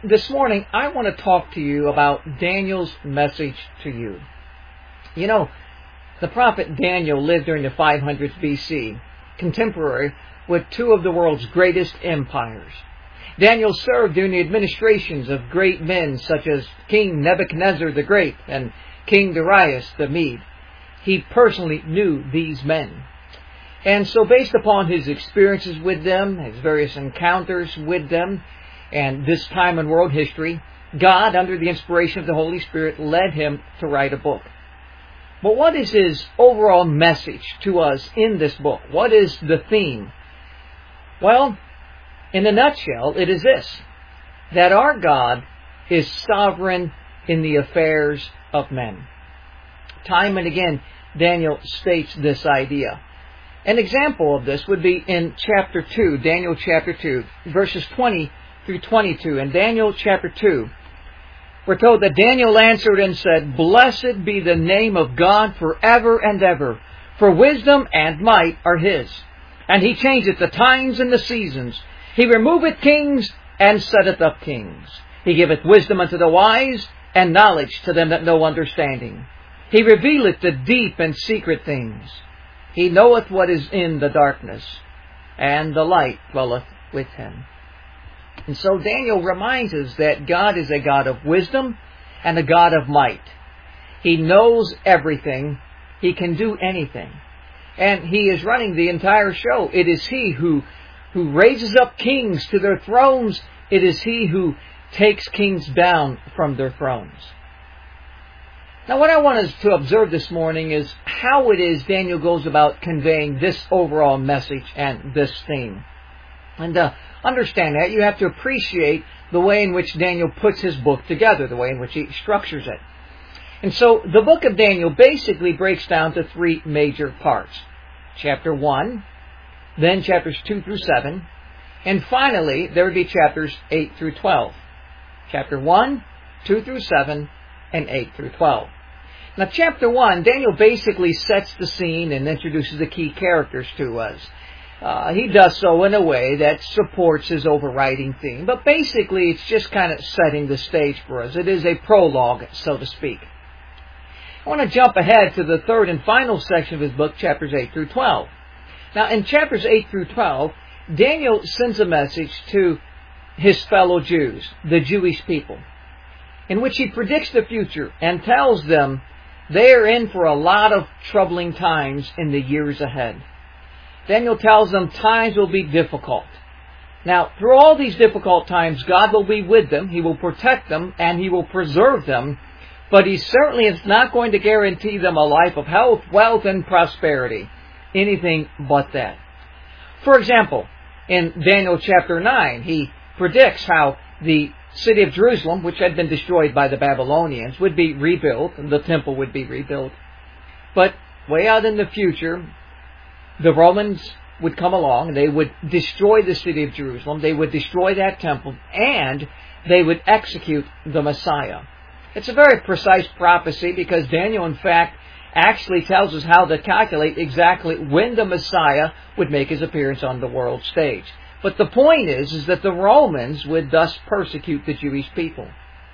this morning I want to talk to you about Daniel's message to you. You know, the prophet Daniel lived during the 500s BC, contemporary with two of the world's greatest empires. Daniel served during the administrations of great men such as King Nebuchadnezzar the Great and King Darius the Mede. He personally knew these men. And so based upon his experiences with them, his various encounters with them, and this time in world history, God, under the inspiration of the Holy Spirit, led him to write a book. But what is his overall message to us in this book? What is the theme? Well, in a nutshell, it is this: that our God is sovereign in the affairs of men. Time and again, Daniel states this idea. An example of this would be in chapter 2, Daniel chapter 2, verses 20 through 22. In Daniel chapter 2, we're told that Daniel answered and said, "Blessed be the name of God forever and ever, for wisdom and might are His. And He changeth the times and the seasons. He removeth kings and setteth up kings. He giveth wisdom unto the wise, and knowledge to them that know understanding. He revealeth the deep and secret things. He knoweth what is in the darkness, and the light dwelleth with Him." And so Daniel reminds us that God is a God of wisdom and a God of might. He knows everything. He can do anything. And He is running the entire show. It is He who raises up kings to their thrones. It is He who takes kings down from their thrones. Now, what I want us to observe this morning is how it is Daniel goes about conveying this overall message and this theme. And understand that you have to appreciate the way in which Daniel puts his book together, the way in which he structures it. And so the book of Daniel basically breaks down to three major parts. Chapter 1, then chapters 2 through 7, and finally there would be chapters 8 through 12. Chapter 1, 2 through 7, and 8 through 12. Now, chapter 1, Daniel basically sets the scene and introduces the key characters to us. He does so in a way that supports his overriding theme, but basically it's just kind of setting the stage for us. It is a prologue, so to speak. I want to jump ahead to the third and final section of his book, chapters 8 through 12. Now, in chapters 8 through 12, Daniel sends a message to his fellow Jews, the Jewish people, in which he predicts the future and tells them they are in for a lot of troubling times in the years ahead. Daniel tells them times will be difficult. Now, through all these difficult times, God will be with them, He will protect them, and He will preserve them, but He certainly is not going to guarantee them a life of health, wealth, and prosperity. Anything but that. For example, in Daniel chapter 9, he predicts how the city of Jerusalem, which had been destroyed by the Babylonians, would be rebuilt, and the temple would be rebuilt. But way out in the future, the Romans would come along, and they would destroy the city of Jerusalem, they would destroy that temple, and they would execute the Messiah. It's a very precise prophecy because Daniel, in fact, actually tells us how to calculate exactly when the Messiah would make His appearance on the world stage. But the point is that the Romans would thus persecute the Jewish people.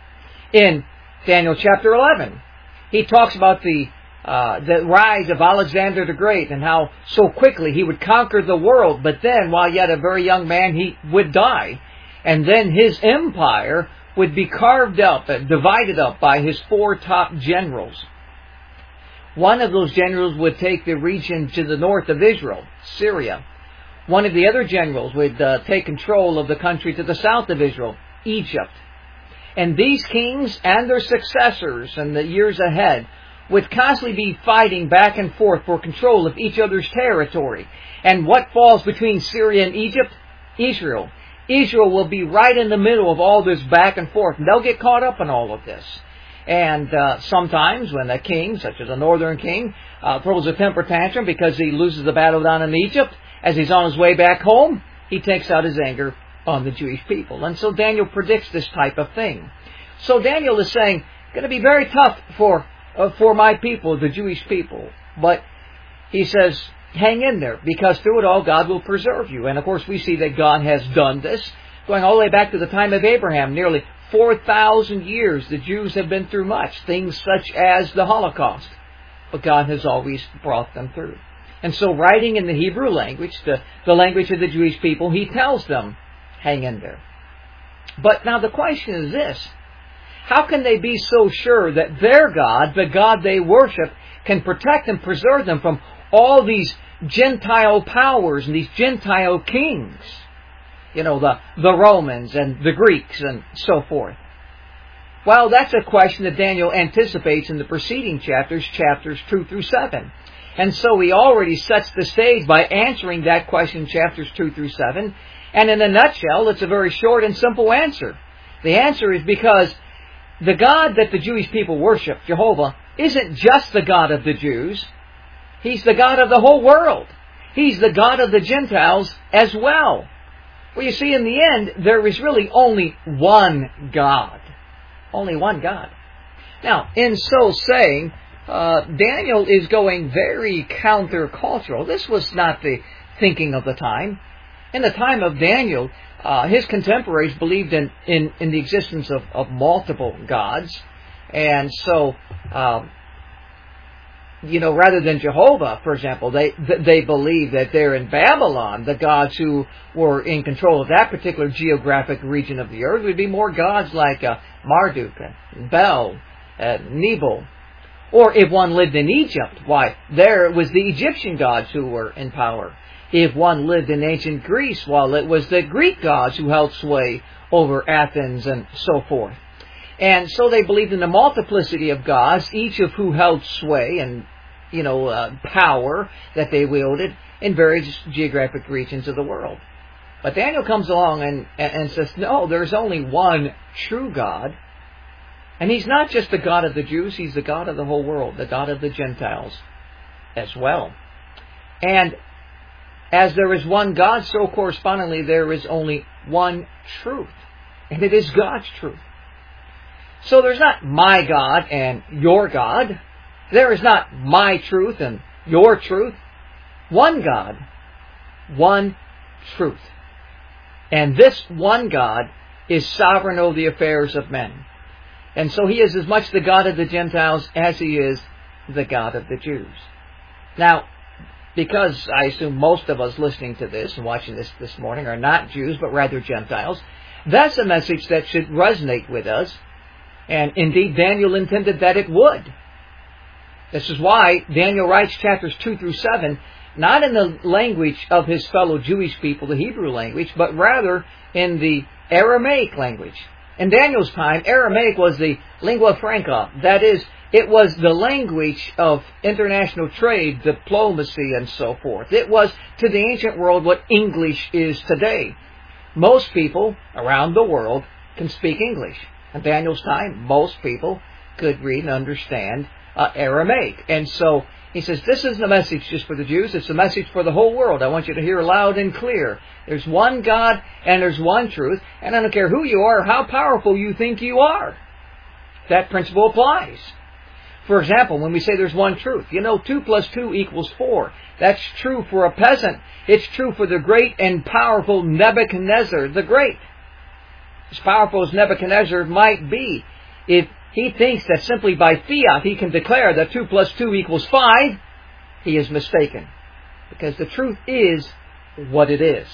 In Daniel chapter 11, he talks about the rise of Alexander the Great and how so quickly he would conquer the world, but then, while yet a very young man, he would die. And then his empire would be carved up and divided up by his four top generals. One of those generals would take the region to the north of Israel, Syria. One of the other generals would take control of the country to the south of Israel, Egypt. And these kings and their successors in the years ahead would constantly be fighting back and forth for control of each other's territory. And what falls between Syria and Egypt? Israel. Israel will be right in the middle of all this back and forth. And they'll get caught up in all of this. And sometimes when a king, such as a northern king, throws a temper tantrum because he loses the battle down in Egypt, as he's on his way back home, he takes out his anger on the Jewish people. And so Daniel predicts this type of thing. So Daniel is saying, it's going to be very tough for my people, the Jewish people. But he says, hang in there, because through it all, God will preserve you. And of course, we see that God has done this, going all the way back to the time of Abraham, nearly 4,000 years, the Jews have been through much, things such as the Holocaust. But God has always brought them through. And so writing in the Hebrew language, the language of the Jewish people, he tells them, hang in there. But now the question is this: how can they be so sure that their God, the God they worship, can protect and preserve them from all these Gentile powers and these Gentile kings? You know, the Romans and the Greeks and so forth. Well, that's a question that Daniel anticipates in the preceding chapters 2 through 7. And so he already sets the stage by answering that question, chapters 2 through 7. And in a nutshell, it's a very short and simple answer. The answer is because the God that the Jewish people worship, Jehovah, isn't just the God of the Jews. He's the God of the whole world. He's the God of the Gentiles as well. Well, you see, in the end, there is really only one God. Only one God. Now, in so saying, Daniel is going very countercultural. This was not the thinking of the time. In the time of Daniel, his contemporaries believed in the existence of multiple gods. And so, rather than Jehovah, for example, they believe that they're in Babylon, the gods who were in control of that particular geographic region of the earth would be more gods like Marduk, and Bel, Nebo. Or if one lived in Egypt, why, there it was the Egyptian gods who were in power. If one lived in ancient Greece, well, it was the Greek gods who held sway over Athens and so forth. And so they believed in a multiplicity of gods, each of who held sway and, power that they wielded in various geographic regions of the world. But Daniel comes along and says, no, there's only one true God. And He's not just the God of the Jews, He's the God of the whole world, the God of the Gentiles as well. And as there is one God, so correspondingly there is only one truth. And it is God's truth. So there's not my God and your God. There is not my truth and your truth. One God, one truth. And this one God is sovereign over the affairs of men. And so He is as much the God of the Gentiles as He is the God of the Jews. Now, because I assume most of us listening to this and watching this morning are not Jews, but rather Gentiles, that's a message that should resonate with us. And indeed, Daniel intended that it would. This is why Daniel writes chapters 2 through 7, not in the language of his fellow Jewish people, the Hebrew language, but rather in the Aramaic language. In Daniel's time, Aramaic was the lingua franca. That is, it was the language of international trade, diplomacy, and so forth. It was, to the ancient world, what English is today. Most people around the world can speak English. In Daniel's time, most people could read and understand Aramaic. And so he says, this isn't a message just for the Jews, it's a message for the whole world. I want you to hear loud and clear. There's one God and there's one truth, and I don't care who you are or how powerful you think you are. That principle applies. For example, when we say there's one truth, 2 plus 2 equals 4. That's true for a peasant. It's true for the great and powerful Nebuchadnezzar the Great. As powerful as Nebuchadnezzar might be, if he thinks that simply by fiat he can declare that 2 plus 2 equals 5, he is mistaken. Because the truth is what it is.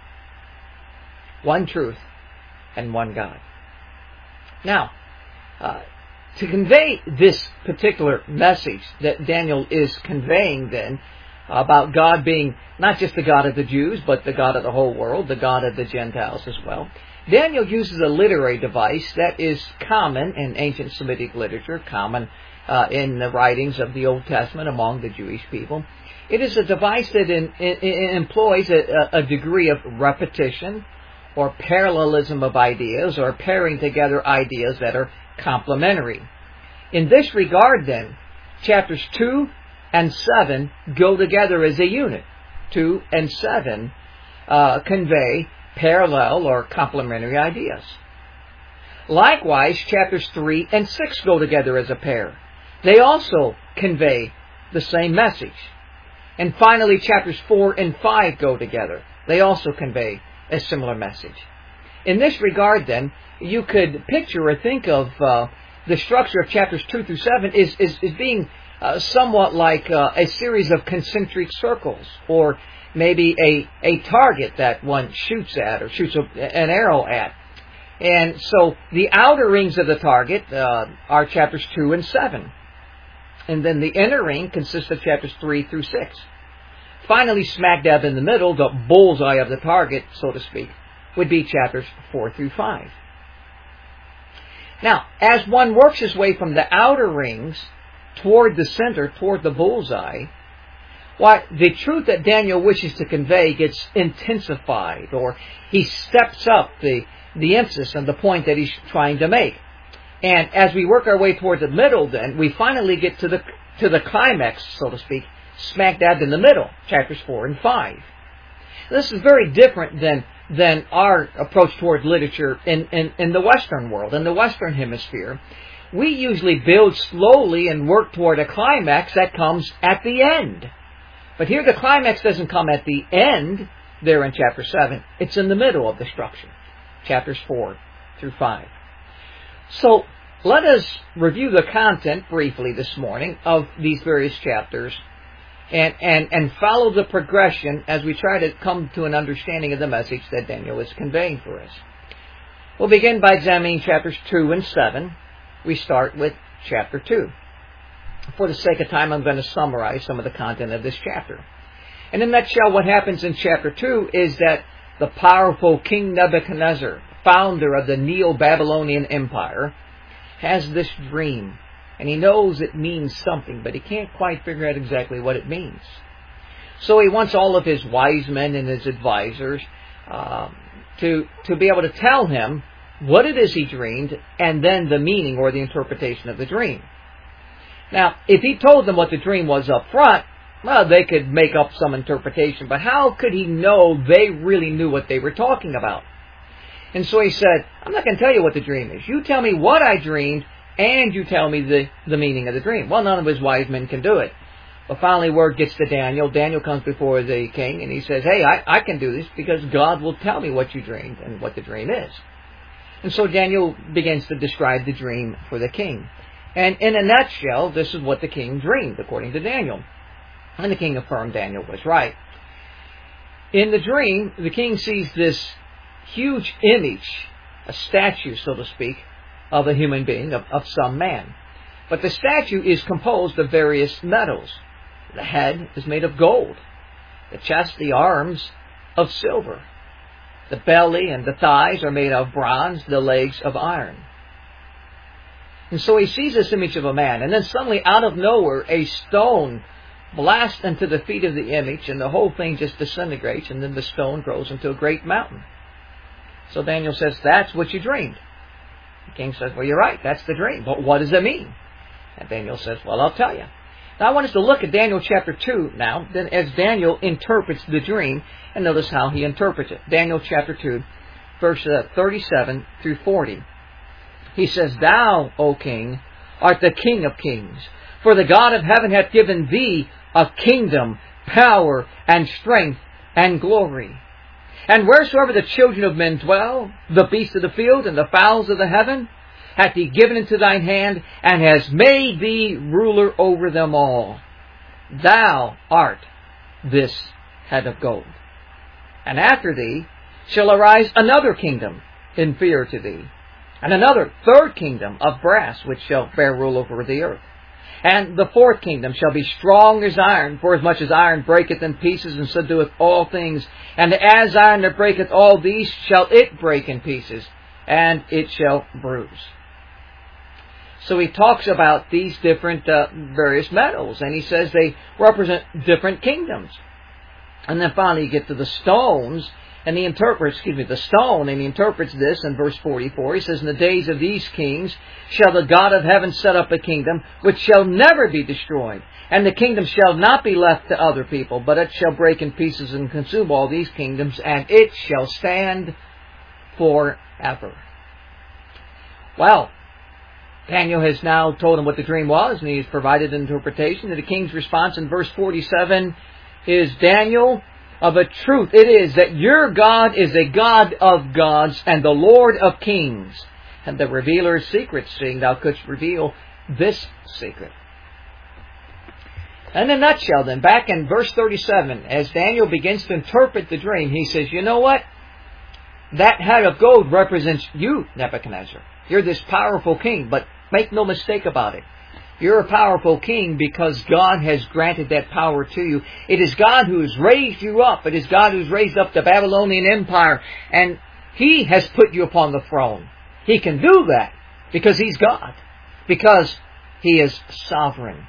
One truth and one God. Now, to convey this particular message that Daniel is conveying then, about God being not just the God of the Jews, but the God of the whole world, the God of the Gentiles as well, Daniel uses a literary device that is common in ancient Semitic literature, common in the writings of the Old Testament among the Jewish people. It is a device that employs a degree of repetition or parallelism of ideas, or pairing together ideas that are complementary. In this regard, then, chapters 2 and 7 go together as a unit. 2 and 7 convey parallel or complementary ideas. Likewise, chapters 3 and 6 go together as a pair. They also convey the same message. And finally, chapters 4 and 5 go together. They also convey a similar message. in this regard, then, you could picture or think of the structure of chapters 2 through 7 is being somewhat like a series of concentric circles, or maybe a target that one shoots at or shoots an arrow at. And so the outer rings of the target are chapters 2 and 7. And then the inner ring consists of chapters 3 through 6. Finally, smack dab in the middle, the bullseye of the target, so to speak, would be chapters 4 through 5. Now, as one works his way from the outer rings toward the center, toward the bullseye, the truth that Daniel wishes to convey gets intensified, or he steps up the emphasis and the point that he's trying to make. And as we work our way toward the middle, then, we finally get to the climax, so to speak, smack dab in the middle, chapters 4 and 5. This is very different than our approach toward literature in the Western world, in the Western Hemisphere. We usually build slowly and work toward a climax that comes at the end. But here the climax doesn't come at the end, there in chapter 7. It's in the middle of the structure, chapters 4 through 5. So let us review the content briefly this morning of these various chapters and follow the progression as we try to come to an understanding of the message that Daniel is conveying for us. We'll begin by examining chapters 2 and 7. We start with chapter 2. For the sake of time, I'm going to summarize some of the content of this chapter. In a nutshell, what happens in chapter 2 is that the powerful King Nebuchadnezzar, founder of the Neo-Babylonian Empire, has this dream. And he knows it means something, but he can't quite figure out exactly what it means. So he wants all of his wise men and his advisors to be able to tell him what it is he dreamed, and then the meaning or the interpretation of the dream. Now, if he told them what the dream was up front, well, they could make up some interpretation, but how could he know they really knew what they were talking about? And so he said, I'm not going to tell you what the dream is. You tell me what I dreamed, and you tell me the meaning of the dream. Well, none of his wise men can do it. But finally, word gets to Daniel. Daniel comes before the king, and he says, hey, I can do this because God will tell me what you dreamed and what the dream is. And so Daniel begins to describe the dream for the king. And in a nutshell, this is what the king dreamed, according to Daniel. And the king affirmed Daniel was right. In the dream, the king sees this huge image, a statue, so to speak, of a human being, of some man. But the statue is composed of various metals. The head is made of gold. The chest, the arms, of silver. The belly and the thighs are made of bronze, the legs of iron. And so he sees this image of a man, and then suddenly out of nowhere a stone blasts into the feet of the image, and the whole thing just disintegrates, and then the stone grows into a great mountain. So Daniel says, that's what you dreamed. The king says, well, you're right, that's the dream, but what does it mean? And Daniel says, well, I'll tell you. Now I want us to look at Daniel chapter 2 now, then as Daniel interprets the dream, and notice how he interprets it. Daniel chapter 2, verse 37 through 40. He says, Thou, O king, art the King of kings, for the God of heaven hath given thee a kingdom, power, and strength, and glory. And wheresoever the children of men dwell, the beasts of the field, and the fowls of the heaven, hath he given into thine hand, and has made thee ruler over them all. Thou art this head of gold. And after thee shall arise another kingdom inferior to thee, and another third kingdom of brass, which shall bear rule over the earth. And the fourth kingdom shall be strong as iron, for as much as iron breaketh in pieces, and subdueth all things. And as iron that breaketh all these, shall it break in pieces, and it shall bruise. So he talks about these different various metals, and he says they represent different kingdoms. And then finally you get to the stones, and he interprets, the stone, and he interprets this in verse 44. He says, In the days of these kings shall the God of heaven set up a kingdom which shall never be destroyed. And the kingdom shall not be left to other people, but it shall break in pieces and consume all these kingdoms, and it shall stand forever. Well, Daniel has now told him what the dream was, and he's provided an interpretation. And the king's response in verse 47 is, Daniel, of a truth it is that your God is a God of gods and the Lord of kings, and the revealer of secrets, seeing thou couldst reveal this secret. In a nutshell then, back in verse 37, as Daniel begins to interpret the dream, he says, you know what? That head of gold represents you, Nebuchadnezzar. You're this powerful king, but make no mistake about it. You're a powerful king because God has granted that power to you. It is God who has raised you up. It is God who has raised up the Babylonian Empire. And He has put you upon the throne. He can do that because He's God. Because He is sovereign.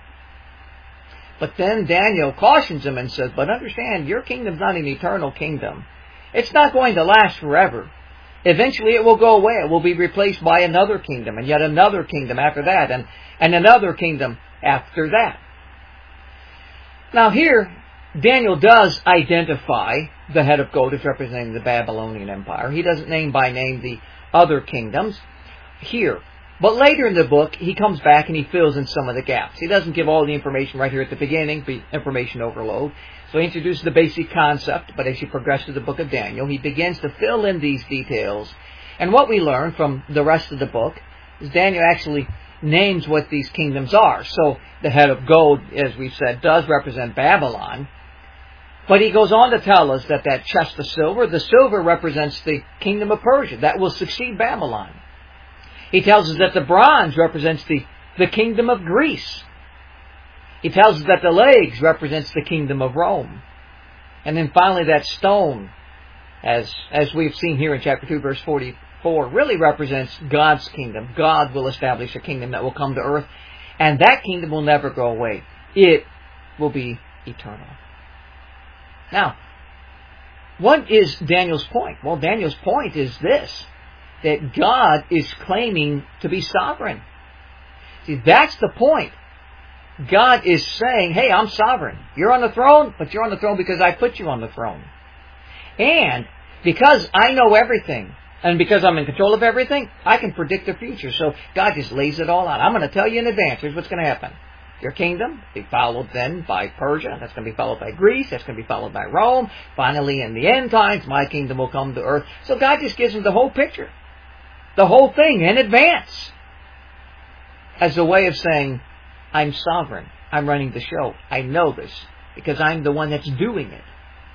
But then Daniel cautions him and says, but understand, your kingdom's not an eternal kingdom. It's not going to last forever. Eventually it will go away. It will be replaced by another kingdom, and yet another kingdom after that, and another kingdom after that. Now here, Daniel does identify the head of gold as representing the Babylonian Empire. He doesn't name by name the other kingdoms here. But later in the book, he comes back and he fills in some of the gaps. He doesn't give all the information right here at the beginning, be information overload. So he introduces the basic concept, but as you progress through the book of Daniel, he begins to fill in these details. And what we learn from the rest of the book is Daniel actually names what these kingdoms are. So the head of gold, as we've said, does represent Babylon. But he goes on to tell us that that chest of silver, the silver represents the kingdom of Persia. That will succeed Babylon. He tells us that the bronze represents the kingdom of Greece. He tells us that the legs represents the kingdom of Rome. And then finally that stone, as we've seen here in chapter 2, verse 44, really represents God's kingdom. God will establish a kingdom that will come to earth, and that kingdom will never go away. It will be eternal. Now, what is Daniel's point? Well, Daniel's point is this, that God is claiming to be sovereign. See, that's the point. God is saying, hey, I'm sovereign. You're on the throne, but you're on the throne because I put you on the throne. And because I know everything, and because I'm in control of everything, I can predict the future. So God just lays it all out. I'm going to tell you in advance, here's what's going to happen. Your kingdom will be followed then by Persia. That's going to be followed by Greece. That's going to be followed by Rome. Finally, in the end times, my kingdom will come to earth. So God just gives them the whole picture. The whole thing in advance. As a way of saying, I'm sovereign. I'm running the show. I know this because I'm the one that's doing it.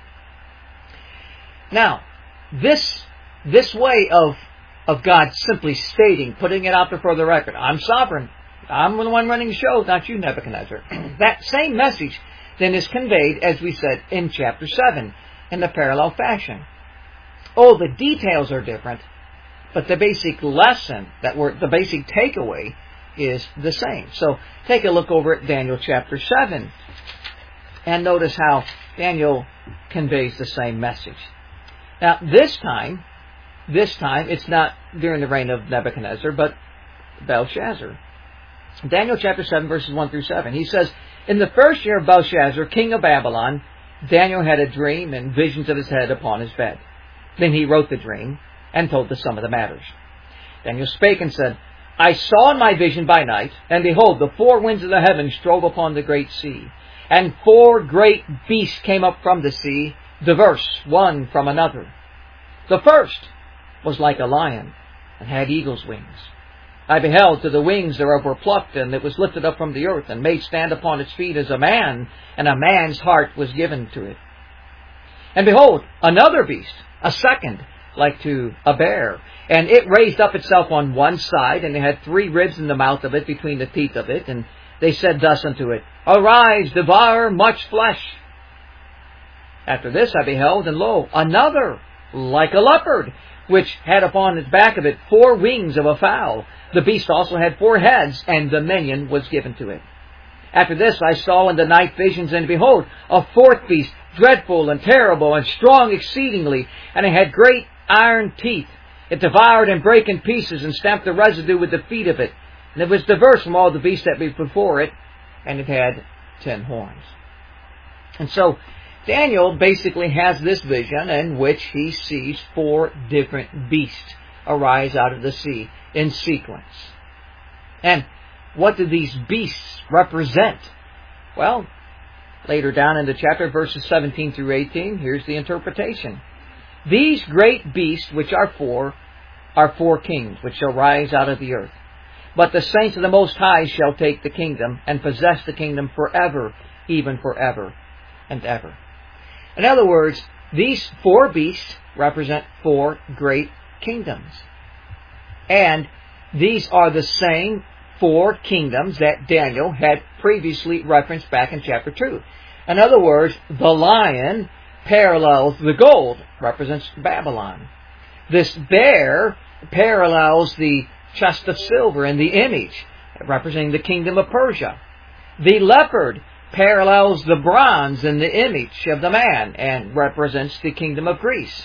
Now, this way of God simply stating, putting it out there for the record, I'm sovereign. I'm the one running the show, not you, Nebuchadnezzar. That same message then is conveyed, as we said, in chapter 7 in the parallel fashion. Oh, the details are different, but the basic lesson, the basic takeaway is the same. So take a look over at Daniel chapter 7 and notice how Daniel conveys the same message. Now this time it's not during the reign of Nebuchadnezzar, but Belshazzar. Daniel chapter 7 verses 1 through 7. He says, in the first year of Belshazzar, king of Babylon, Daniel had a dream and visions of his head upon his bed. Then he wrote the dream and told the sum of the matters. Daniel spake and said, I saw in my vision by night, and behold, the four winds of the heavens strove upon the great sea. And four great beasts came up from the sea, diverse one from another. The first was like a lion, and had eagle's wings. I beheld till the wings thereof were plucked, and it was lifted up from the earth, and made stand upon its feet as a man, and a man's heart was given to it. And behold, another beast, a second, like to a bear. And it raised up itself on one side, and it had 3 ribs in the mouth of it, between the teeth of it. And they said thus unto it, Arise, devour much flesh. After this I beheld, and lo, another, like a leopard, which had upon its back of it 4 wings of a fowl. The beast also had 4 heads, and dominion was given to it. After this I saw in the night visions, and behold, a 4th beast, dreadful and terrible, and strong exceedingly, and it had great iron teeth. It devoured and brake in pieces, and stamped the residue with the feet of it. And it was diverse from all the beasts that be before it, and it had 10 horns. And so Daniel basically has this vision in which he sees 4 different beasts arise out of the sea in sequence. And what do these beasts represent? Well, Later down in the chapter, verses 17 through 18, here's the interpretation. These great beasts which are four kings, which shall rise out of the earth. But the saints of the Most High shall take the kingdom, and possess the kingdom forever, even forever and ever. In other words, these four beasts represent four great kingdoms. And these are the same four kingdoms that Daniel had previously referenced back in chapter 2. In other words, the lion parallels the gold, represents Babylon. This bear parallels the chest of silver and the image, representing the kingdom of Persia. The leopard parallels the bronze and the image of the man and represents the kingdom of Greece.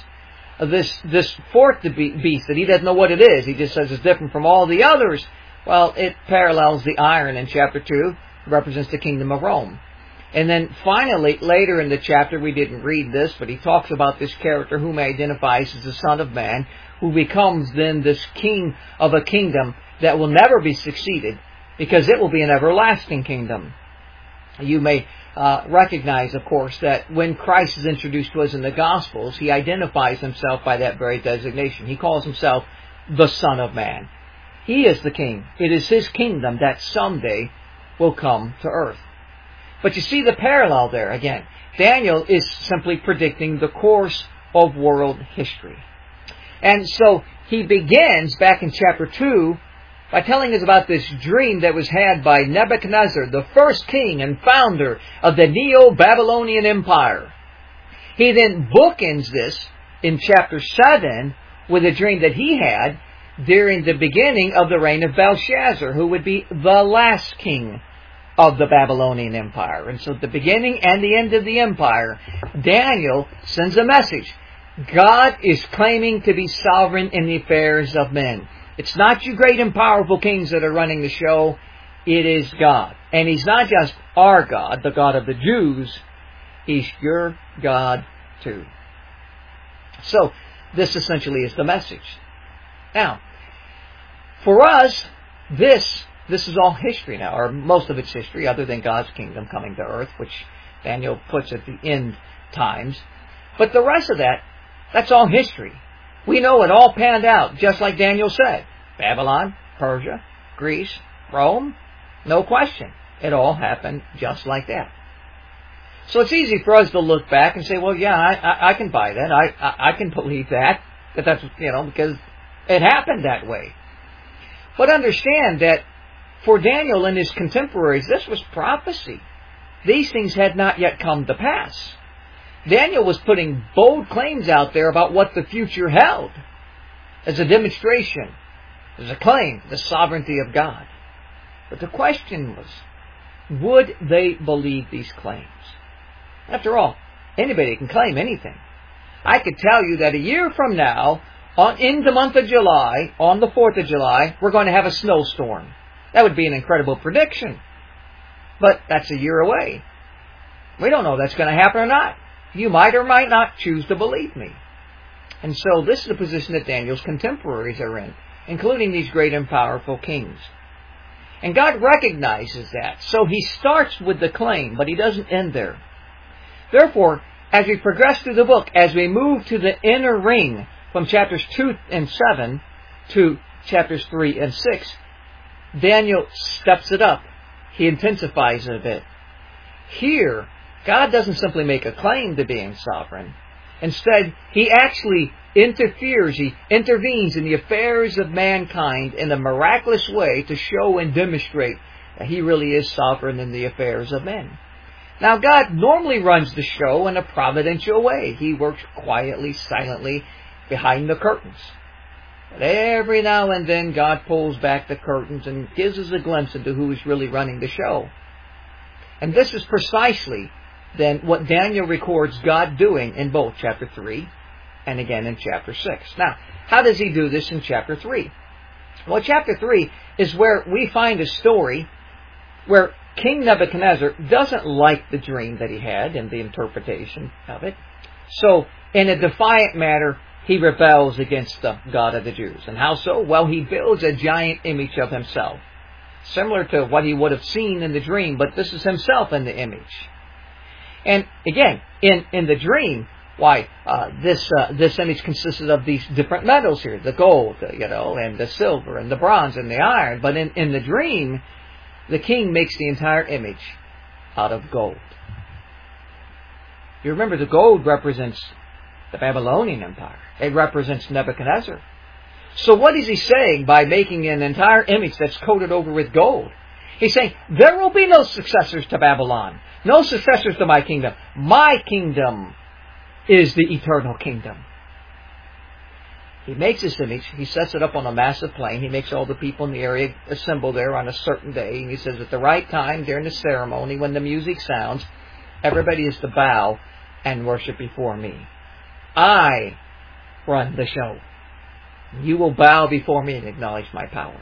This fourth beast that he doesn't know what it is, he just says it's different from all the others. Well, it parallels the iron in chapter 2, represents the kingdom of Rome. And then finally, later in the chapter, we didn't read this, but he talks about this character whom he identifies as the Son of Man, who becomes then this king of a kingdom that will never be succeeded, because it will be an everlasting kingdom. You may recognize, of course, that when Christ is introduced to us in the Gospels, he identifies himself by that very designation. He calls himself the Son of Man. He is the king. It is his kingdom that someday will come to earth. But you see the parallel there again. Daniel is simply predicting the course of world history. And so he begins back in chapter 2 by telling us about this dream that was had by Nebuchadnezzar, the first king and founder of the Neo-Babylonian Empire. He then bookends this in chapter 7 with a dream that he had during the beginning of the reign of Belshazzar, who would be the last king of the Babylonian Empire. And so at the beginning and the end of the empire, Daniel sends a message. God is claiming to be sovereign in the affairs of men. It's not you great and powerful kings that are running the show. It is God. And He's not just our God, the God of the Jews. He's your God too. So, this essentially is the message. Now, for us, this is all history now, or most of it's history, other than God's kingdom coming to earth, which Daniel puts at the end times. But the rest of that, that's all history. We know it all panned out, just like Daniel said. Babylon, Persia, Greece, Rome, no question. It all happened just like that. So it's easy for us to look back and say, well, yeah, I can buy that. I can believe that that's, because it happened that way. But understand that for Daniel and his contemporaries, this was prophecy. These things had not yet come to pass. Daniel was putting bold claims out there about what the future held as a demonstration, as a claim to the sovereignty of God. But the question was, would they believe these claims? After all, anybody can claim anything. I could tell you that a year from now, in the month of July, on the 4th of July, we're going to have a snowstorm. That would be an incredible prediction. But that's a year away. We don't know if that's going to happen or not. You might or might not choose to believe me. And so this is the position that Daniel's contemporaries are in, including these great and powerful kings. And God recognizes that. So He starts with the claim, but He doesn't end there. Therefore, as we progress through the book, as we move to the inner ring from chapters 2 and 7 to chapters 3 and 6, Daniel steps it up. He intensifies it a bit. Here, God doesn't simply make a claim to being sovereign. Instead, He actually interferes, He intervenes in the affairs of mankind in a miraculous way to show and demonstrate that He really is sovereign in the affairs of men. Now, God normally runs the show in a providential way. He works quietly, silently, behind the curtains. But every now and then, God pulls back the curtains and gives us a glimpse into who is really running the show. And this is precisely then what Daniel records God doing in both chapter 3 and again in chapter 6. Now, how does He do this in chapter 3? Well, chapter 3 is where we find a story where King Nebuchadnezzar doesn't like the dream that he had and the interpretation of it. So, in a defiant manner, he rebels against the God of the Jews. And how so? Well, he builds a giant image of himself, similar to what he would have seen in the dream, but this is himself in the image. And again, in the dream, this image consisted of these different metals here, the gold, and the silver, and the bronze, and the iron. But in the dream, the king makes the entire image out of gold. You remember the gold represents the Babylonian Empire. It represents Nebuchadnezzar. So what is he saying by making an entire image that's coated over with gold? He's saying, there will be no successors to Babylon. No successors to my kingdom. My kingdom is the eternal kingdom. He makes this image. He sets it up on a massive plain. He makes all the people in the area assemble there on a certain day. And he says at the right time during the ceremony, when the music sounds, everybody is to bow and worship before me. I run the show. You will bow before me and acknowledge my power.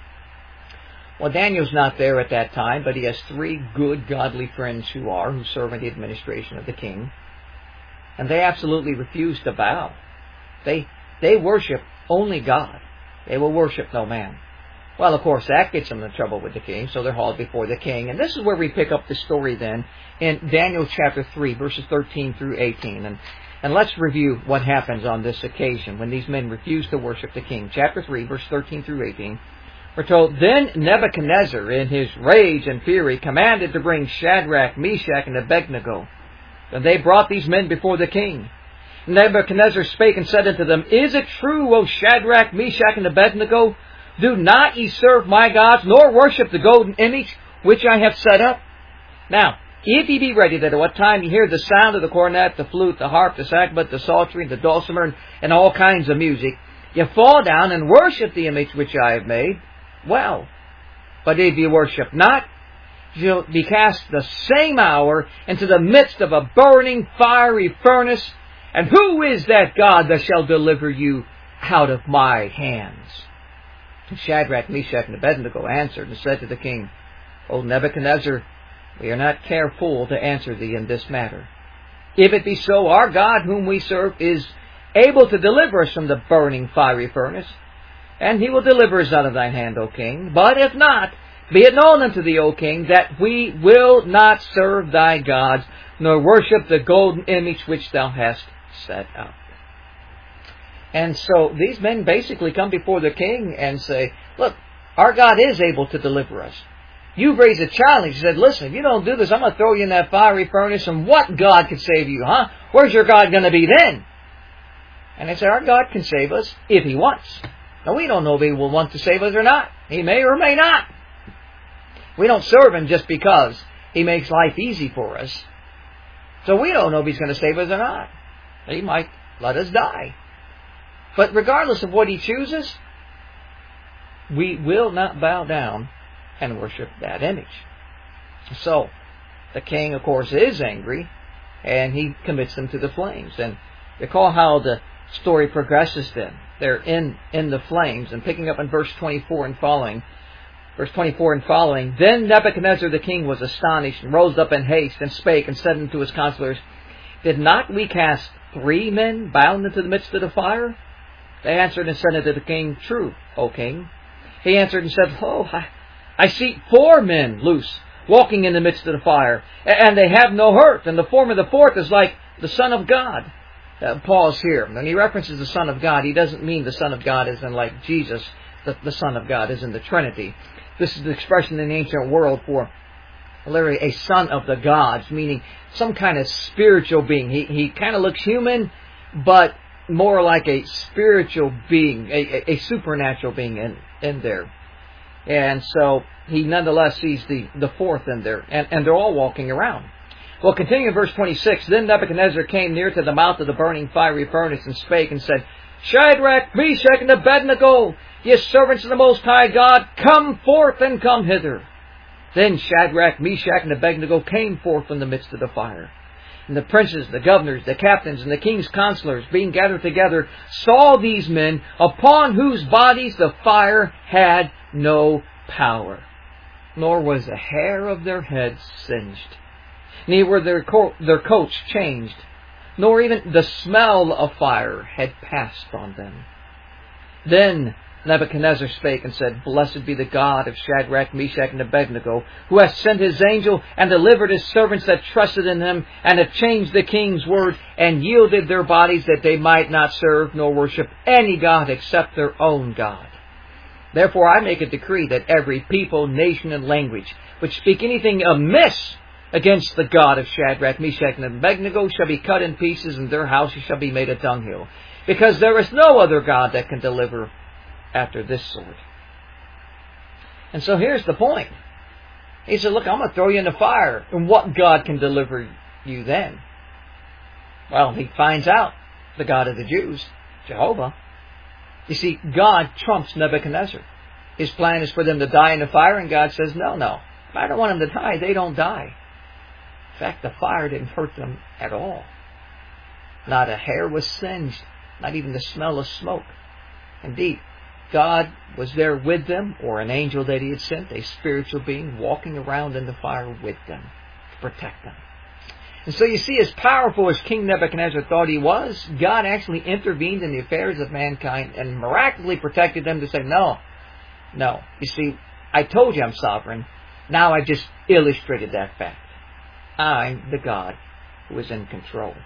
Well, Daniel's not there at that time, but he has 3 good, godly friends who serve in the administration of the king. And they absolutely refuse to bow. They worship only God. They will worship no man. Well, of course, that gets them in trouble with the king, so they're hauled before the king. And this is where we pick up the story then in Daniel chapter 3, verses 13 through 18. And let's review what happens on this occasion when these men refuse to worship the king. Chapter 3, verse 13 through 18. We're told, Then Nebuchadnezzar, in his rage and fury, commanded to bring Shadrach, Meshach, and Abednego. And they brought these men before the king. Nebuchadnezzar spake and said unto them, Is it true, O Shadrach, Meshach, and Abednego? Do not ye serve my gods, nor worship the golden image which I have set up? Now, if ye be ready that at what time ye hear the sound of the cornet, the flute, the harp, the sackbut, the psaltery, the dulcimer, and all kinds of music, ye fall down and worship the image which I have made. Well, but if ye worship not, ye shall be cast the same hour into the midst of a burning fiery furnace. And who is that God that shall deliver you out of my hands? And Shadrach, Meshach, and Abednego answered and said to the king, O Nebuchadnezzar, we are not careful to answer thee in this matter. If it be so, our God whom we serve is able to deliver us from the burning fiery furnace, and he will deliver us out of thine hand, O king. But if not, be it known unto thee, O king, that we will not serve thy gods, nor worship the golden image which thou hast set up. And so these men basically come before the king and say, look, our God is able to deliver us. You've raised a challenge. You said, listen, if you don't do this, I'm going to throw you in that fiery furnace, and what God could save you, huh? Where's your God going to be then? And they say, our God can save us if he wants. Now, we don't know if he will want to save us or not. He may or may not. We don't serve him just because he makes life easy for us. So we don't know if he's going to save us or not. He might let us die. But regardless of what he chooses, we will not bow down and worship that image. So, the king, of course, is angry, and he commits them to the flames. And recall how the story progresses then. They're in the flames, and picking up in verse 24 and following. Verse 24 and following, Then Nebuchadnezzar the king was astonished, and rose up in haste, and spake, and said unto his counselors, Did not we cast 3 men bound into the midst of the fire? They answered and said unto the king, True, O king. He answered and said, I see 4 men loose, walking in the midst of the fire, and they have no hurt, and the form of the 4th is like the Son of God. Pause here. When he references the Son of God, he doesn't mean the Son of God as in like Jesus, the Son of God, as in the Trinity. This is the expression in the ancient world for literally a son of the gods, meaning some kind of spiritual being. He kind of looks human, but more like a spiritual being, a supernatural being in there. And so he nonetheless sees the 4th in there, and they're all walking around. Well, continuing in verse 26, Then Nebuchadnezzar came near to the mouth of the burning fiery furnace, and spake and said, Shadrach, Meshach, and Abednego, ye servants of the Most High God, come forth and come hither. Then Shadrach, Meshach, and Abednego came forth from the midst of the fire. And the princes, the governors, the captains, and the king's counselors, being gathered together, saw these men, upon whose bodies the fire had no power, nor was a hair of their heads singed, neither were their coats changed, nor even the smell of fire had passed on them. Then Nebuchadnezzar spake and said, Blessed be the God of Shadrach, Meshach, and Abednego, who hath sent his angel and delivered his servants that trusted in him, and hath changed the king's word, and yielded their bodies that they might not serve nor worship any god except their own God. Therefore I make a decree that every people, nation, and language which speak anything amiss against the God of Shadrach, Meshach, and Abednego shall be cut in pieces, and their houses shall be made a dunghill, because there is no other God that can deliver after this sort. And so here's the point. He said, look, I'm going to throw you in the fire. And what God can deliver you then? Well, he finds out the God of the Jews, Jehovah. You see, God trumps Nebuchadnezzar. His plan is for them to die in the fire, and God says, no. If I don't want them to die, they don't die. In fact, the fire didn't hurt them at all. Not a hair was singed, not even the smell of smoke. Indeed, God was there with them, or an angel that he had sent, a spiritual being, walking around in the fire with them to protect them. And so you see, as powerful as King Nebuchadnezzar thought he was, God actually intervened in the affairs of mankind and miraculously protected them to say, no. You see, I told you I'm sovereign. Now I just illustrated that fact. I'm the God who is in control.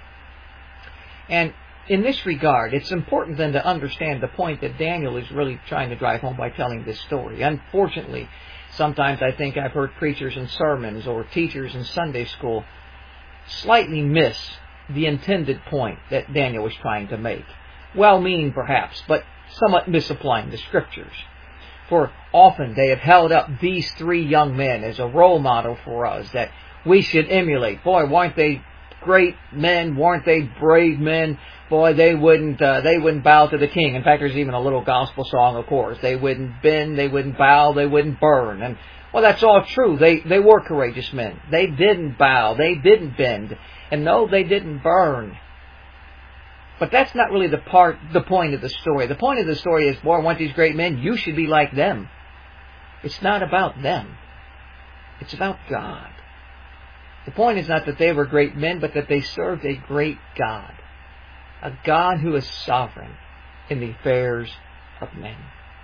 And in this regard, it's important then to understand the point that Daniel is really trying to drive home by telling this story. Unfortunately, sometimes I think I've heard preachers in sermons or teachers in Sunday school slightly miss the intended point that Daniel was trying to make. Well-meaning perhaps, but somewhat misapplying the Scriptures. For often they have held up these three young men as a role model for us that we should emulate. Boy, weren't they great men? Weren't they brave men? Boy, they wouldn't bow to the king. In fact, there's even a little gospel song, of course. They wouldn't bend, they wouldn't bow, they wouldn't burn. And well, that's all true. They were courageous men. They didn't bow, they didn't bend, and no, they didn't burn. But that's not really the point of the story. The point of the story is, boy, weren't these great men? You should be like them. It's not about them. It's about God. The point is not that they were great men, but that they served a great God. A God who is sovereign in the affairs of men.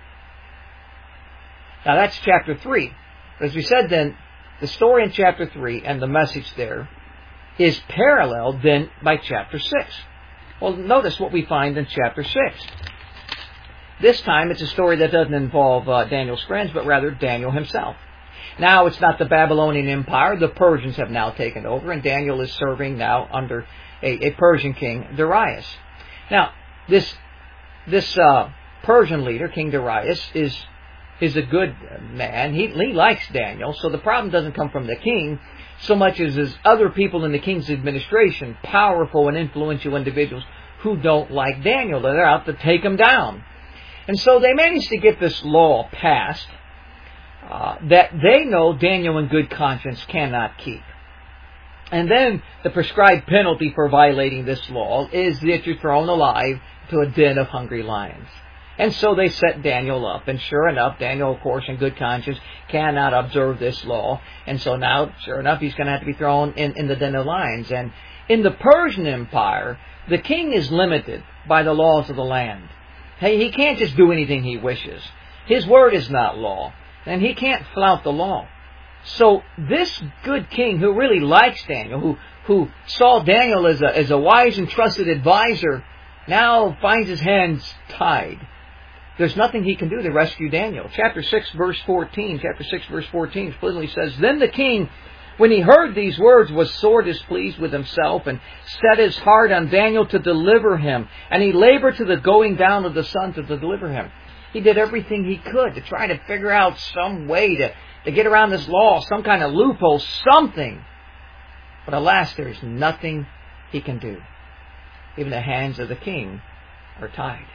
Now that's chapter 3. As we said then, the story in chapter 3 and the message there is paralleled then by chapter 6. Well, notice what we find in chapter 6. This time it's a story that doesn't involve Daniel's friends, but rather Daniel himself. Now it's not the Babylonian Empire. The Persians have now taken over, and Daniel is serving now under a Persian king, Darius. Now, this Persian leader, King Darius, is a good man. He likes Daniel, so the problem doesn't come from the king so much as other people in the king's administration, powerful and influential individuals who don't like Daniel. They're out to take him down. And so they managed to get this law passed that they know Daniel in good conscience cannot keep. And then the prescribed penalty for violating this law is that you're thrown alive to a den of hungry lions. And so they set Daniel up. And sure enough, Daniel, of course, in good conscience, cannot observe this law. And so now, sure enough, he's going to have to be thrown in the den of lions. And in the Persian Empire, the king is limited by the laws of the land. Hey, he can't just do anything he wishes. His word is not law. And he can't flout the law. So this good king who really likes Daniel, who saw Daniel as a wise and trusted advisor, now finds his hands tied. There's nothing he can do to rescue Daniel. Chapter 6, verse 14 explicitly says, Then the king, when he heard these words, was sore displeased with himself, and set his heart on Daniel to deliver him. And he labored to the going down of the sun to deliver him. He did everything he could to try to figure out some way to get around this law, some kind of loophole, something. But alas, there's nothing he can do. Even the hands of the king are tied.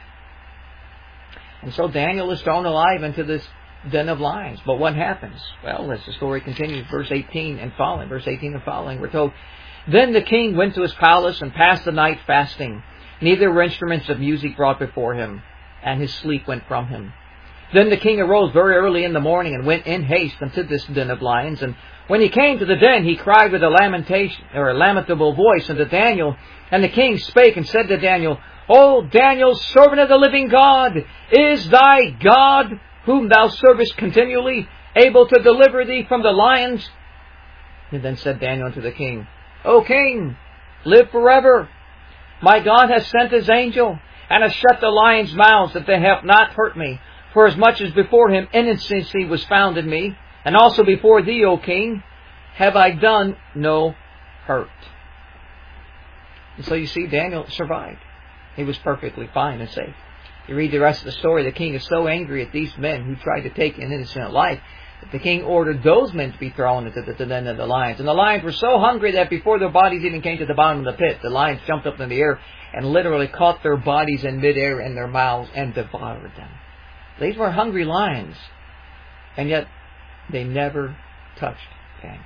And so Daniel is thrown alive into this den of lions. But what happens? Well, as the story continues, verse 18 and following, we're told, Then the king went to his palace and passed the night fasting. Neither were instruments of music brought before him, and his sleep went from him. Then the king arose very early in the morning and went in haste unto this den of lions. And when he came to the den, he cried with a lamentable voice unto Daniel. And the king spake and said to Daniel, O Daniel, servant of the living God, is thy God, whom thou servest continually, able to deliver thee from the lions? And then said Daniel unto the king, O king, live forever. My God has sent his angel, and has shut the lions' mouths, that they have not hurt me. For as much as before him innocency was found in me, and also before thee, O king, have I done no hurt. And so you see, Daniel survived. He was perfectly fine and safe. You read the rest of the story, the king is so angry at these men who tried to take an innocent life, that the king ordered those men to be thrown into the den of the lions. And the lions were so hungry that before their bodies even came to the bottom of the pit, the lions jumped up in the air and literally caught their bodies in midair in their mouths and devoured them. These were hungry lions, and yet they never touched Daniel.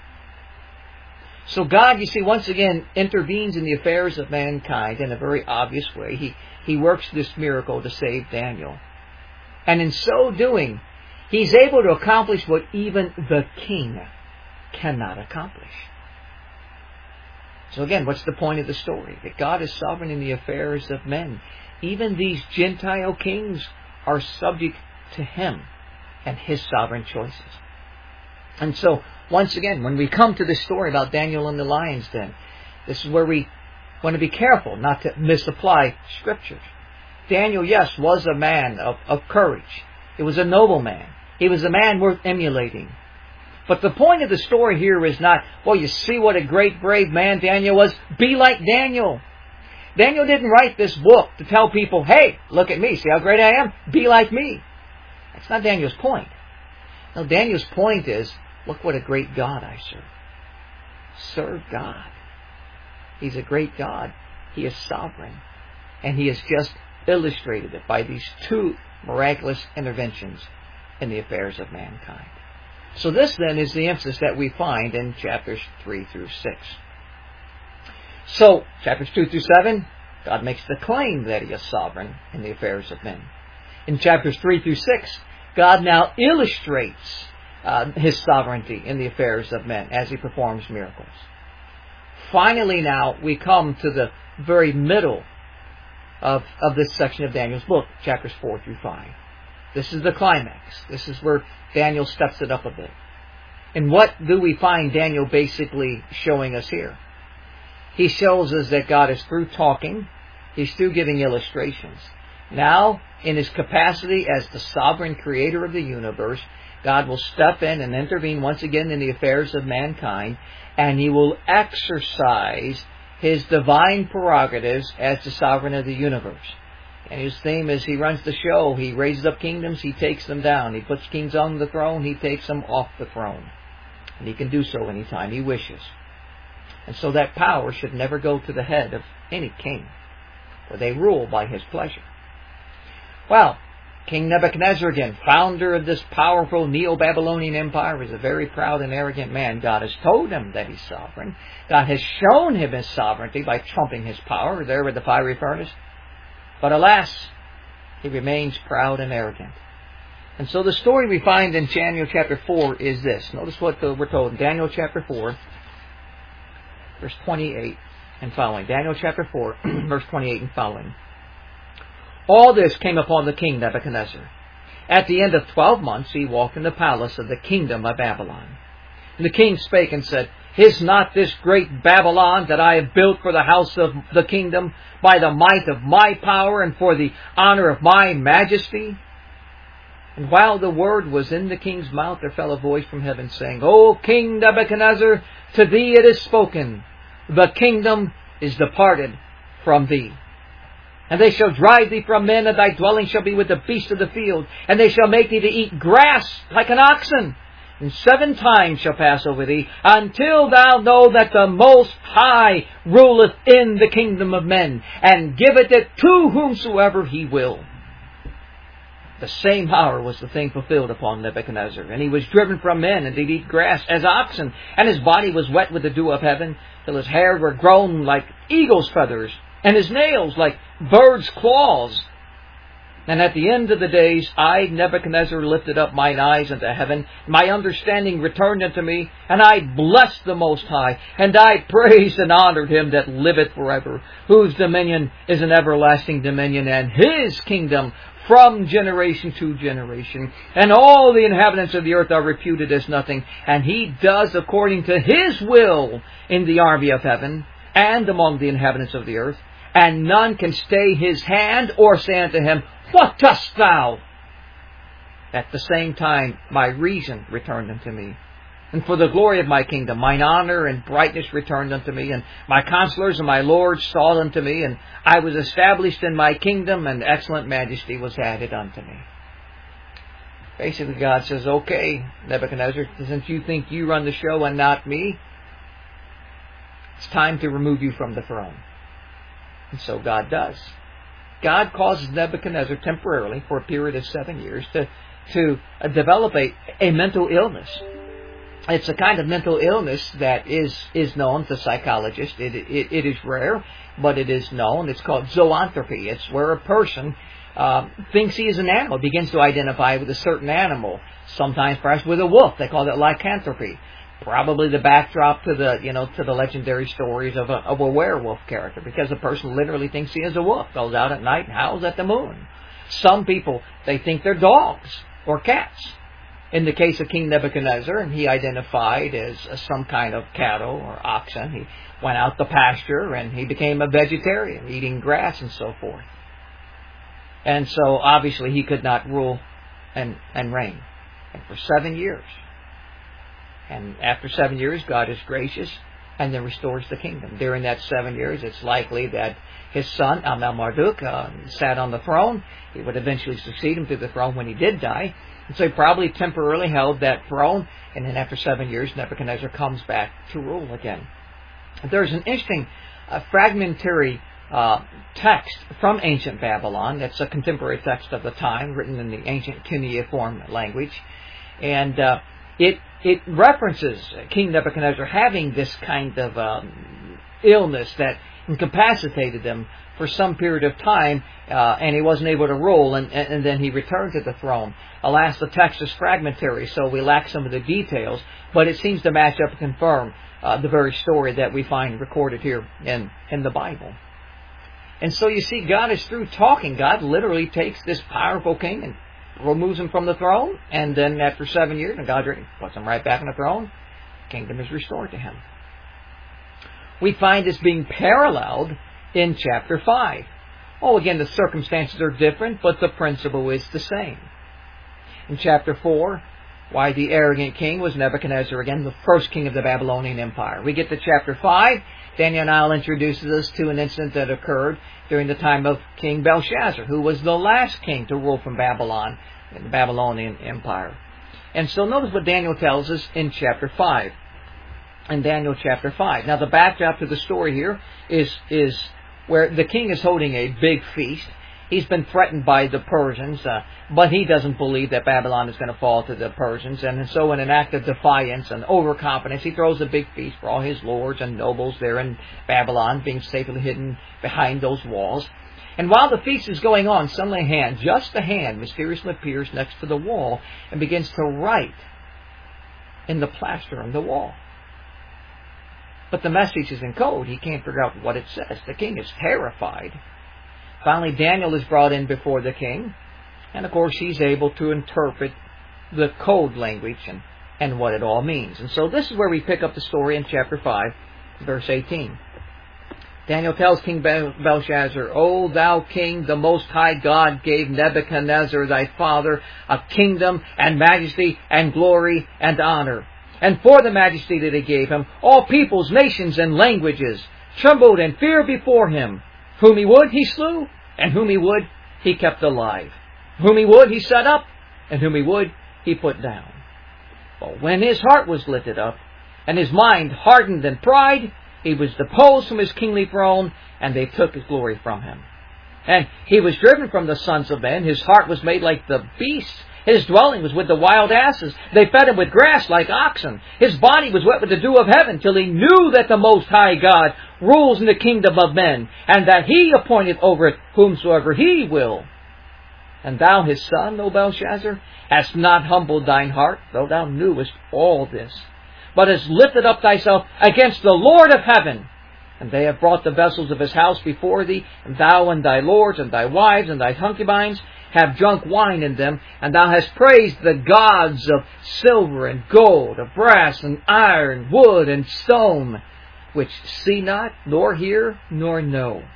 So God, you see, once again intervenes in the affairs of mankind in a very obvious way. He works this miracle to save Daniel. And in so doing, He's able to accomplish what even the king cannot accomplish. So again, what's the point of the story? That God is sovereign in the affairs of men. Even these Gentile kings are subject to Him and His sovereign choices. And so, once again, when we come to this story about Daniel and the lion's den, this is where we want to be careful not to misapply Scriptures. Daniel, yes, was a man of courage. He was a noble man. He was a man worth emulating. But the point of the story here is not, well, you see what a great, brave man Daniel was. Be like Daniel. Daniel didn't write this book to tell people, hey, look at me, see how great I am? Be like me. That's not Daniel's point. No, Daniel's point is, look what a great God I serve. Serve God. He's a great God. He is sovereign. And He has just illustrated it by these two miraculous interventions in the affairs of mankind. So this then is the emphasis that we find in chapters 3 through 6. So, chapters 2 through 7, God makes the claim that He is sovereign in the affairs of men. In chapters 3 through 6, God now illustrates His sovereignty in the affairs of men as He performs miracles. Finally now, we come to the very middle of this section of Daniel's book, chapters 4 through 5. This is the climax. This is where Daniel steps it up a bit. And what do we find Daniel basically showing us here? He shows us that God is through talking. He's through giving illustrations. Now, in His capacity as the sovereign creator of the universe, God will step in and intervene once again in the affairs of mankind, and He will exercise His divine prerogatives as the sovereign of the universe. And His theme is He runs the show. He raises up kingdoms, He takes them down. He puts kings on the throne, He takes them off the throne. And He can do so anytime He wishes. And so that power should never go to the head of any king, for they rule by His pleasure. Well, King Nebuchadnezzar, again, founder of this powerful Neo-Babylonian empire, is a very proud and arrogant man. God has told him that he's sovereign. God has shown him His sovereignty by trumping his power there with the fiery furnace. But alas, he remains proud and arrogant. And so the story we find in Daniel chapter 4 is this. Notice what we're told in Daniel chapter 4, verse 28 and following. Daniel chapter 4, verse 28 and following. All this came upon the king Nebuchadnezzar. At the end of 12 months he walked in the palace of the kingdom of Babylon. And the king spake and said, Is not this great Babylon that I have built for the house of the kingdom by the might of my power and for the honor of my majesty? And while the word was in the king's mouth, there fell a voice from heaven saying, O King Nebuchadnezzar, to thee it is spoken, the kingdom is departed from thee. And they shall drive thee from men, and thy dwelling shall be with the beasts of the field. And they shall make thee to eat grass like an oxen. And 7 times shall pass over thee, until thou know that the Most High ruleth in the kingdom of men, and giveth it to whomsoever He will. The same hour was the thing fulfilled upon Nebuchadnezzar. And he was driven from men, and did eat grass as oxen. And his body was wet with the dew of heaven, till his hair were grown like eagle's feathers, and his nails like birds' claws. And at the end of the days, I, Nebuchadnezzar, lifted up mine eyes unto heaven. My understanding returned unto me, and I blessed the Most High. And I praised and honored Him that liveth forever, whose dominion is an everlasting dominion, and His kingdom from generation to generation. And all the inhabitants of the earth are reputed as nothing. And He does according to His will in the army of heaven and among the inhabitants of the earth. And none can stay His hand or say unto Him, What dost thou? At the same time, my reason returned unto me. And for the glory of my kingdom, mine honor and brightness returned unto me. And my counselors and my lords sought unto me. And I was established in my kingdom, and excellent majesty was added unto me. Basically, God says, okay, Nebuchadnezzar, since you think you run the show and not me, it's time to remove you from the throne. And so God does. God causes Nebuchadnezzar temporarily, for a period of 7 years, to develop a mental illness. It's a kind of mental illness that is known to psychologists. It is rare, but it is known. It's called zoanthropy. It's where a person thinks he is an animal, begins to identify with a certain animal, sometimes perhaps with a wolf. They call that lycanthropy. Probably the backdrop to the legendary stories of a werewolf character, because a person literally thinks he is a wolf, goes out at night and howls at the moon. Some people, they think they're dogs or cats. In the case of King Nebuchadnezzar, and he identified as some kind of cattle or oxen. He went out to pasture and he became a vegetarian, eating grass and so forth. And so obviously he could not rule and reign. And for 7 years. And after 7 years, God is gracious and then restores the kingdom. During that 7 years, it's likely that his son, Marduk, sat on the throne. He would eventually succeed him to the throne when he did die. And so he probably temporarily held that throne. And then after 7 years, Nebuchadnezzar comes back to rule again. There's an interesting fragmentary text from ancient Babylon. That's a contemporary text of the time, written in the ancient cuneiform language. And it references King Nebuchadnezzar having this kind of illness that incapacitated him for some period of time, and he wasn't able to rule, and then he returned to the throne. Alas, the text is fragmentary, so we lack some of the details, but it seems to match up and confirm the very story that we find recorded here in the Bible. And so you see, God is through talking. God literally takes this powerful king and removes him from the throne, and then after 7 years, and God puts him right back on the throne, the kingdom is restored to him. We find this being paralleled in chapter 5. Oh, again, the circumstances are different, but the principle is the same. In chapter 4, why the arrogant king was Nebuchadnezzar again, the first king of the Babylonian Empire. We get to chapter 5. Daniel now introduces us to an incident that occurred during the time of King Belshazzar, who was the last king to rule from Babylon, in the Babylonian Empire. And so notice what Daniel tells us in chapter 5. In Daniel chapter 5. Now the backdrop to the story here is where the king is holding a big feast. He's been threatened by the Persians, but he doesn't believe that Babylon is going to fall to the Persians. And so in an act of defiance and overconfidence, he throws a big feast for all his lords and nobles there in Babylon, being safely hidden behind those walls. And while the feast is going on, suddenly a hand, just a hand, mysteriously appears next to the wall and begins to write in the plaster on the wall. But the message is in code. He can't figure out what it says. The king is terrified. Finally, Daniel is brought in before the king. And of course, he's able to interpret the code language and what it all means. And so this is where we pick up the story in chapter 5, verse 18. Daniel tells King Belshazzar, O thou king, the Most High God gave Nebuchadnezzar thy father a kingdom and majesty and glory and honor. And for the majesty that he gave him, all peoples, nations, and languages trembled and feared before him. Whom he would, he slew, and whom he would, he kept alive. Whom he would, he set up, and whom he would, he put down. But when his heart was lifted up, and his mind hardened in pride, he was deposed from his kingly throne, and they took his glory from him. And he was driven from the sons of men. His heart was made like the beasts. His dwelling was with the wild asses. They fed him with grass like oxen. His body was wet with the dew of heaven, till he knew that the Most High God rules in the kingdom of men, and that he appointeth over it whomsoever he will. And thou his son, O Belshazzar, hast not humbled thine heart, though thou knewest all this, but hast lifted up thyself against the Lord of heaven. And they have brought the vessels of his house before thee, and thou and thy lords and thy wives and thy concubines have drunk wine in them, and thou hast praised the gods of silver and gold, of brass and iron, wood and stone, which see not, nor hear, nor know.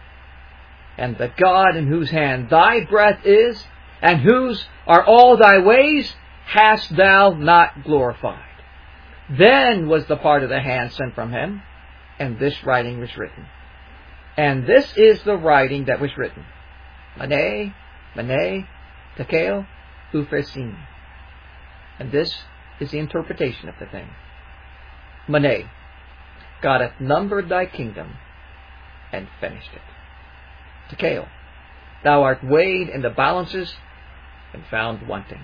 And the God in whose hand thy breath is, and whose are all thy ways, hast thou not glorified. Then was the part of the hand sent from him, and this writing was written. And this is the writing that was written. Mene, Mene, Tekel, Upharsin. And this is the interpretation of the thing. Mene, God hath numbered thy kingdom, and finished it. Tekel, thou art weighed in the balances, and found wanting.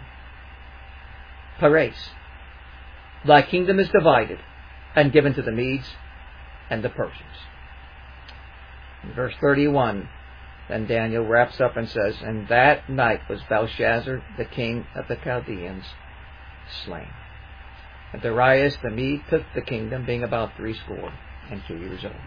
Peres, thy kingdom is divided, and given to the Medes and the Persians. In verse 31, then Daniel wraps up and says, and that night was Belshazzar, the king of the Chaldeans, slain. And Darius the Mede took the kingdom, being about 62 years old.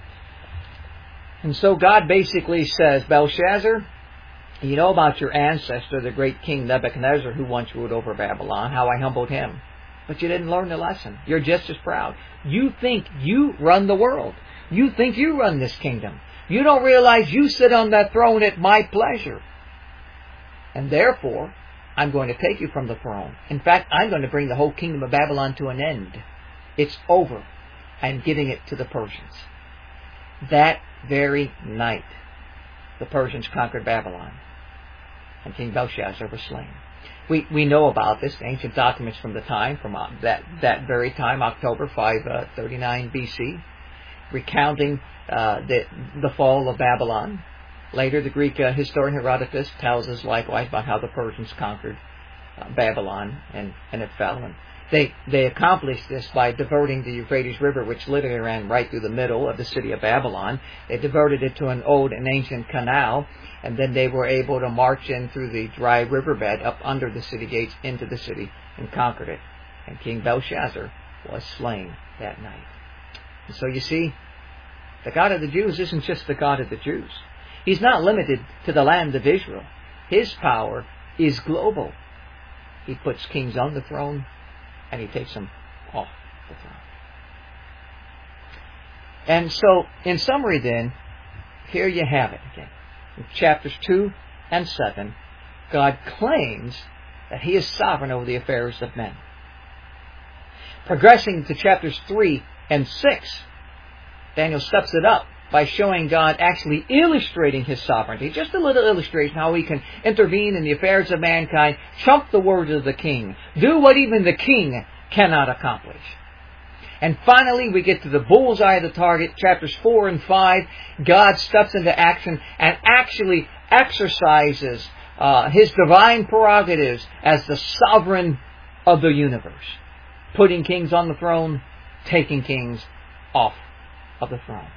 And so God basically says, Belshazzar, you know about your ancestor, the great king Nebuchadnezzar, who once ruled over Babylon, how I humbled him. But you didn't learn the lesson. You're just as proud. You think you run the world. You think you run this kingdom. You don't realize you sit on that throne at my pleasure. And therefore, I'm going to take you from the throne. In fact, I'm going to bring the whole kingdom of Babylon to an end. It's over. I'm giving it to the Persians. That very night, the Persians conquered Babylon, and King Belshazzar was slain. We know about this, ancient documents from the time, from that very time, October 539 BC, recounting the fall of Babylon. Later, the Greek historian Herodotus tells us likewise about how the Persians conquered Babylon, and it fell. And they accomplished this by diverting the Euphrates River, which literally ran right through the middle of the city of Babylon. They diverted it to an old and ancient canal, and then they were able to march in through the dry riverbed up under the city gates into the city and conquered it. And King Belshazzar was slain that night. And so you see, the God of the Jews isn't just the God of the Jews. He's not limited to the land of Israel. His power is global. He puts kings on the throne, and he takes them off the throne. And so, in summary then, here you have it again. In chapters 2 and 7, God claims that He is sovereign over the affairs of men. Progressing to chapters 3 and 6, Daniel steps it up by showing God actually illustrating His sovereignty. Just a little illustration how He can intervene in the affairs of mankind, trump the words of the king, do what even the king cannot accomplish. And finally, we get to the bullseye of the target, chapters 4 and 5. God steps into action and actually exercises His divine prerogatives as the sovereign of the universe, putting kings on the throne, taking kings off of the throne.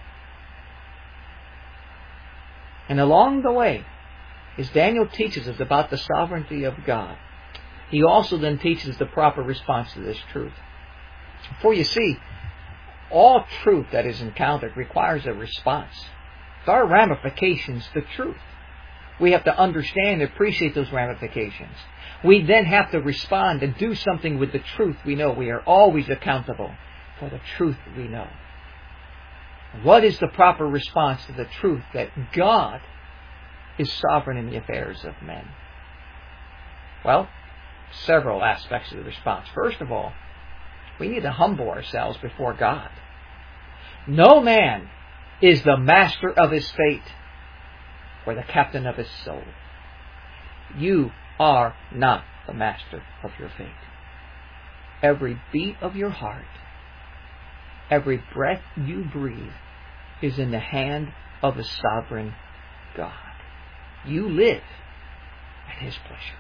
And along the way, as Daniel teaches us about the sovereignty of God, he also then teaches the proper response to this truth. For you see, all truth that is encountered requires a response. There are ramifications to truth. We have to understand and appreciate those ramifications. We then have to respond and do something with the truth we know. We are always accountable for the truth we know. What is the proper response to the truth that God is sovereign in the affairs of men? Well, several aspects of the response. First of all, we need to humble ourselves before God. No man is the master of his fate or the captain of his soul. You are not the master of your fate. Every beat of your heart, every breath you breathe is in the hand of a sovereign God. You live at His pleasure.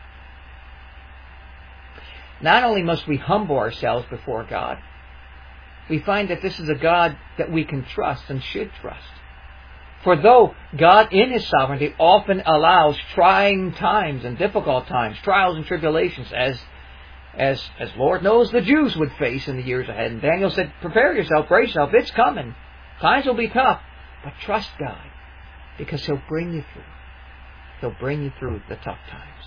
Not only must we humble ourselves before God, we find that this is a God that we can trust and should trust. For though God in His sovereignty often allows trying times and difficult times, trials and tribulations, as Lord knows the Jews would face in the years ahead. And Daniel said, prepare yourself, brace yourself, it's coming. Times will be tough, but trust God, because He'll bring you through. He'll bring you through the tough times.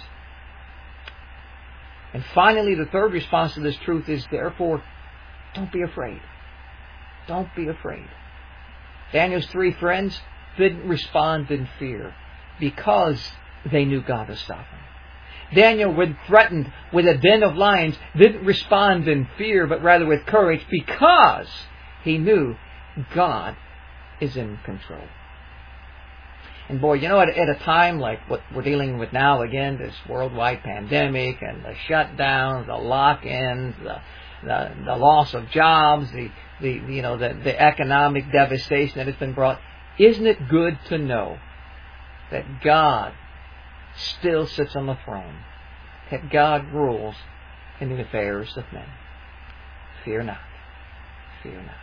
And finally, the third response to this truth is, therefore, don't be afraid. Don't be afraid. Daniel's 3 friends didn't respond in fear because they knew God was sovereign. Daniel, when threatened with a den of lions, didn't respond in fear, but rather with courage, because he knew God is in control. And boy, at a time like what we're dealing with now, again, this worldwide pandemic and the shutdowns, the lock-ins, the loss of jobs, the economic devastation that has been brought, isn't it good to know that God still sits on the throne, that God rules in the affairs of men? Fear not. Fear not.